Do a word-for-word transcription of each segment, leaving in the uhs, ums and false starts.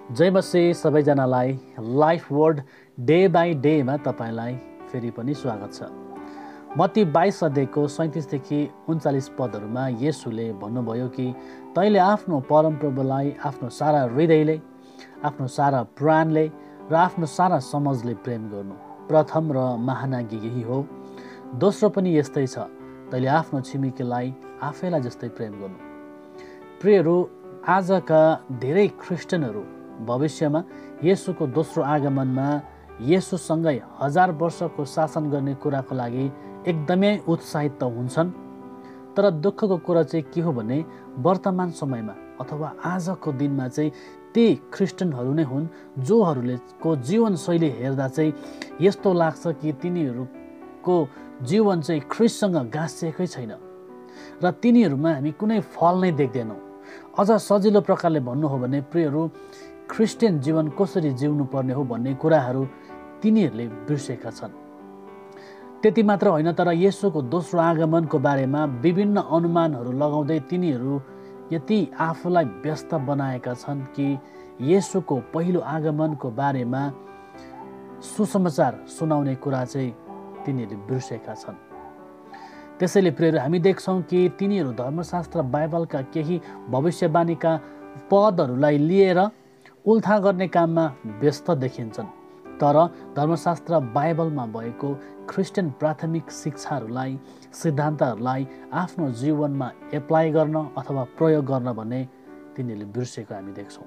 जय मसी सबैजनालाई life word day by डेमा तपाईँलाई फेरि पनि स्वागत छ। मत्ती बाइस अध्यायको सैँतिसदेखि उन्चालिस पदहरूमा येशूले भन्नुभयो कि तैँले आफ्नो परमप्रभुलाई आफ्नो सारा हृदयले, आफ्नो सारा प्राणले र आफ्नो सारा समझले प्रेम गर्नु प्रथम र महान आज्ञा यही हो। दोस्रो पनि यस्तै छ, तैँले आफ्नो छिमेकीलाई आफैलाई जस्तै प्रेम गर्नु। प्रियहरू, आजका धेरै क्रिस्चियनहरू भविष्यमा येशूको दोस्रो आगमनमा येशूसँगै हजार वर्षको शासन गर्ने कुराको लागि एकदमै उत्साहित त हुन्छन्, तर दुःखको कुरा चाहिँ के हो भने वर्तमान समयमा अथवा आजको दिनमा चाहिँ ती क्रिस्चियनहरू नै हुन् जोहरूले को जीवनशैली हेर्दा चाहिँ यस्तो लाग्छ कि तिनीहरूको जीवन चाहिँ ख्रिस्टसँग गाँसिएकै छैन र तिनीहरूमा हामी कुनै फल नै देख्दैनौँ। अझ सजिलो प्रकारले भन्नु हो भने प्रियहरू, क्रिस्चियन जीवन कसरी जिउनु पर्ने हो भन्ने कुराहरू तिनीहरूले बिर्सेका छन्। त्यति मात्र होइन, तर येशूको दोस्रो आगमनको बारेमा विभिन्न अनुमानहरू लगाउँदै तिनीहरू यति आफूलाई व्यस्त बनाएका छन् कि येशूको पहिलो आगमनको बारेमा सुसमाचार सुनाउने कुरा चाहिँ तिनीहरूले बिर्सेका छन्। त्यसैले प्रियहरू, हामी देख्छौँ कि तिनीहरू धर्मशास्त्र बाइबलका केही भविष्यवाणीका पदहरूलाई लिएर उल्था गर्ने काममा व्यस्त देखिन्छन्, तर धर्मशास्त्र बाइबलमा भएको क्रिस्चियन प्राथमिक शिक्षाहरूलाई, सिद्धान्तहरूलाई आफ्नो जीवनमा एप्लाई गर्न अथवा प्रयोग गर्न भन्ने तिनीहरूले बिर्सेको हामी देख्छौँ।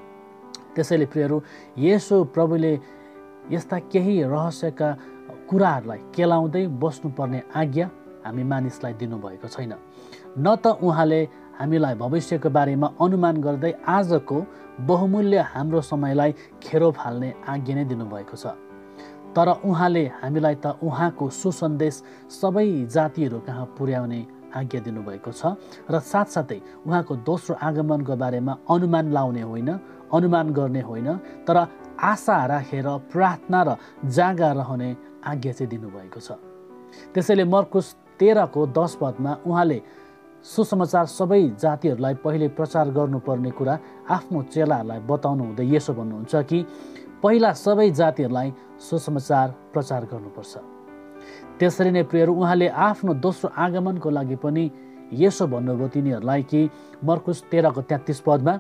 त्यसैले प्रियहरू, येशू प्रभुले यस्ता केही रहस्यका कुराहरूलाई केलाउँदै बस्नुपर्ने आज्ञा हामी मानिसलाई दिनुभएको छैन। न त उहाँले हामीलाई भविष्यको बारेमा अनुमान गर्दै आजको बहुमूल्य हाम्रो समयलाई खेरो फाल्ने आज्ञा नै दिनुभएको छ, तर उहाँले हामीलाई त उहाँको सुसन्देश सबै जातिहरू कहाँ पुर्याउने आज्ञा दिनुभएको छ र साथसाथै उहाँको दोस्रो आगमनको बारेमा अनुमान लाउने होइन, अनुमान गर्ने होइन, तर आशा राखेर प्रार्थना र जागा रहने आज्ञा चाहिँ दिनुभएको छ। त्यसैले मर्कुस तेह्रको दस पदमा उहाँले सुसमाचार सबै जातिहरूलाई पहिले प्रचार गर्नुपर्ने कुरा आफ्नो चेलाहरूलाई बताउनु हुँदै यसो भन्नुहुन्छ कि पहिला सबै जातिहरूलाई सुसमाचार प्रचार गर्नुपर्छ। त्यसरी नै प्रियहरू, उहाँले आफ्नो दोस्रो आगमनको लागि पनि यसो भन्नुभयो तिनीहरूलाई कि मर्कुस तेह्रको तेत्तिस पदमा,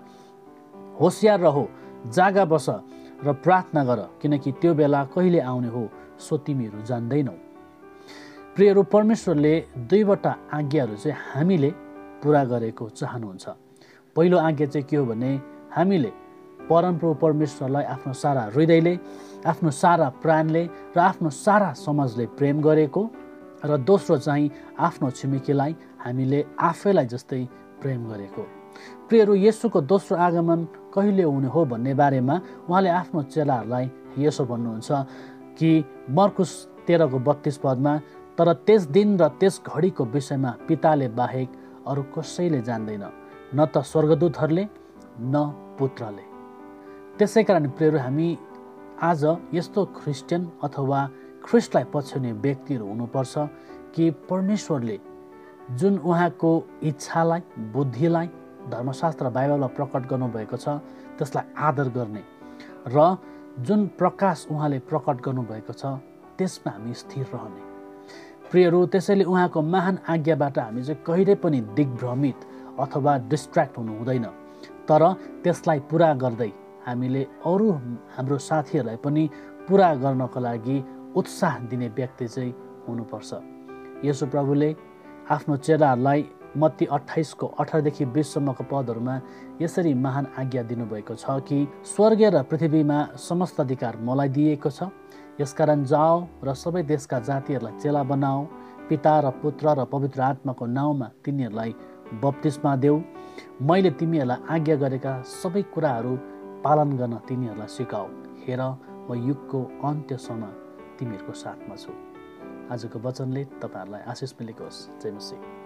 होसियार रहो, जागा बस र प्रार्थना गर, किनकि त्यो बेला कहिले आउने हो सो तिमीहरू जान्दैनौ। प्रियहरू, परमेश्वरले दुईवटा आज्ञाहरू चाहिँ हामीले पुरा गरेको चाहनुहुन्छ। पहिलो आज्ञा चाहिँ के हो भने हामीले परमप्रभु परमेश्वरलाई आफ्नो सारा हृदयले, आफ्नो सारा प्राणले र आफ्नो सारा समझले प्रेम गरेको, र दोस्रो चाहिँ आफ्नो छिमेकीलाई हामीले आफैलाई जस्तै प्रेम गरेको। प्रियहरू, येशूको दोस्रो आगमन कहिले हुने हो भन्ने बारेमा उहाँले आफ्नो चेलाहरूलाई यसो भन्नुहुन्छ कि मर्कुस तेह्रको बत्तिस पदमा, तर त्यस दिन र त्यस घडीको विषयमा पिताले बाहेक अरू कसैले जान्दैन, न त स्वर्गदूतहरूले न पुत्रले। त्यसै कारण प्रियहरू, हामी आज यस्तो क्रिस्चियन अथवा ख्रिस्टलाई पछ्याउने व्यक्तिहरू हुनुपर्छ कि परमेश्वरले जुन उहाँको इच्छालाई, बुद्धिलाई धर्मशास्त्र बाइबलमा प्रकट गर्नुभएको छ त्यसलाई आदर गर्ने र जुन प्रकाश उहाँले प्रकट गर्नुभएको छ त्यसमा हामी स्थिर रहने। प्रियहरू, त्यसैले उहाँको महान आज्ञाबाट हामी चाहिँ कहिले पनि दिग्भ्रमित अथवा डिस्ट्र्याक्ट हुनु हुँदैन, तर त्यसलाई पुरा गर्दै हामीले अरू हाम्रो साथीहरूलाई पनि पुरा गर्नको लागि उत्साह दिने व्यक्ति चाहिँ हुनुपर्छ। येशू प्रभुले आफ्नो चेलाहरूलाई मत्ती अट्ठाइसको अठारदेखि बिससम्मको पदहरूमा यसरी महान आज्ञा दिनुभएको छ कि स्वर्ग र पृथ्वीमा समस्त अधिकार मलाई दिएको छ, यसकारण जाओ र सबै देशका जातिहरूलाई चेला बनाओ, पिता र पुत्र र पवित्र आत्माको नाउँमा तिनीहरूलाई बप्तिस्मा देऊ, मैले तिमीहरूलाई आज्ञा गरेका सबै कुराहरू पालन गर्न तिनीहरूलाई सिकाऊ, हेर म युगको अन्त्यसम्म तिमीहरूको साथमा छु। आजको वचनले तपाईँहरूलाई आशिष मिलेको होस्। जय मसीह।